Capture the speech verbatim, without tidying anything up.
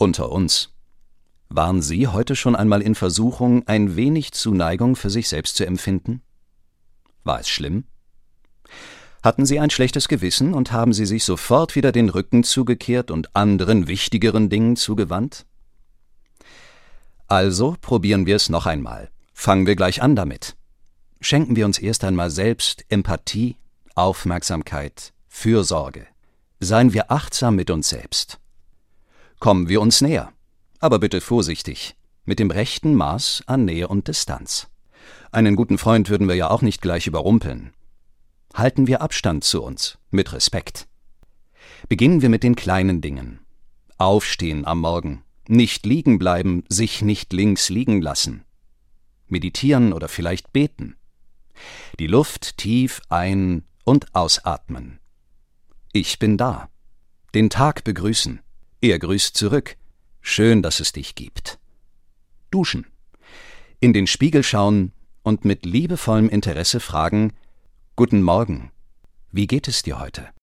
Unter uns. Waren Sie heute schon einmal in Versuchung, ein wenig Zuneigung für sich selbst zu empfinden? War es schlimm? Hatten Sie ein schlechtes Gewissen und haben Sie sich sofort wieder den Rücken zugekehrt und anderen, wichtigeren Dingen zugewandt? Also probieren wir es noch einmal. Fangen wir gleich an damit. Schenken wir uns erst einmal selbst Empathie, Aufmerksamkeit, Fürsorge. Seien wir achtsam mit uns selbst. Kommen wir uns näher, aber bitte vorsichtig, mit dem rechten Maß an Nähe und Distanz. Einen guten Freund würden wir ja auch nicht gleich überrumpeln. Halten wir Abstand zu uns, mit Respekt. Beginnen wir mit den kleinen Dingen. Aufstehen am Morgen, nicht liegen bleiben, sich nicht links liegen lassen. Meditieren oder vielleicht beten. Die Luft tief ein- und ausatmen. Ich bin da. Den Tag begrüßen. Er grüßt zurück. Schön, dass es dich gibt. Duschen. In den Spiegel schauen und mit liebevollem Interesse fragen: Guten Morgen, wie geht es dir heute?